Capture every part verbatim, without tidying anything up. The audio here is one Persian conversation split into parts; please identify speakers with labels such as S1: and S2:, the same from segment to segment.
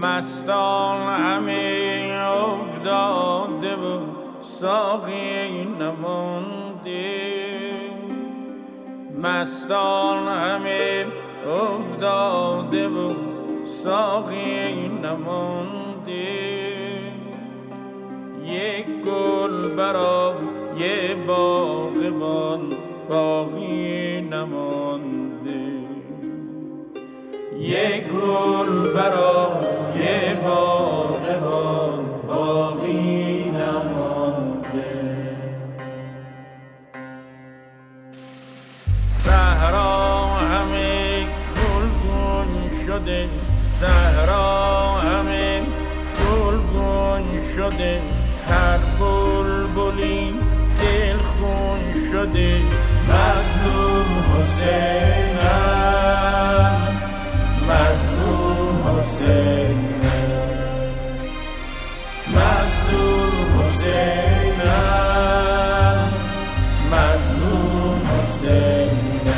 S1: مستان همه افتاده و ساقی نمانده، مستان همه افتاده و ساقی نمانده، یک گل برای باغبان باقی نمانده، یک گل برای باغبان باقی نمانده. صحرا همه گلگون شده، صحرا همه گلگون شده، هر بلبلی دلخون شده. مظلوم حسینم، مظلوم حسینم، مظلوم حسینم، مظلوم حسینم.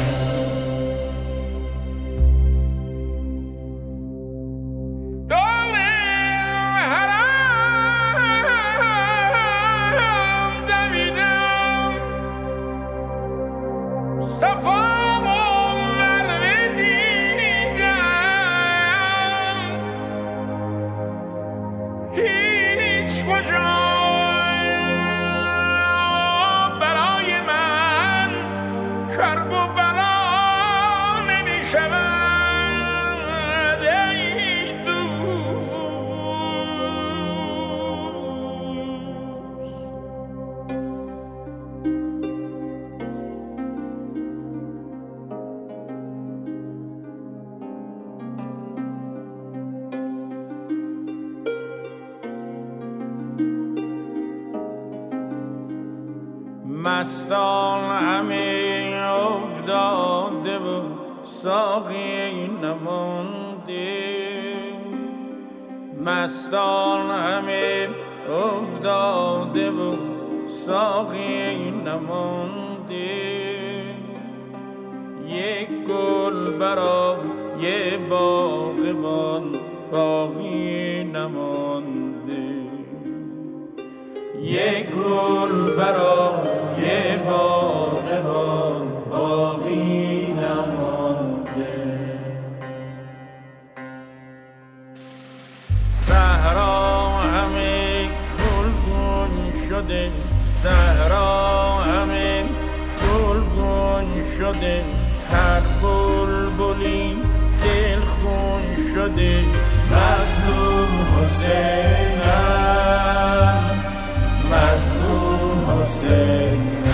S1: مستان همه افتاده و ساقی نمانده، مستان همه افتاده و ساقی نمانده، یک گل برای باغبان باقی نمانده، یک گل برای باغبان باقی نمانده. صحرا همه گلگون شده، صحرا همه گلگون شده، هر بلبلی دلخون شده. مظلوم حسینم، مظلوم حسین.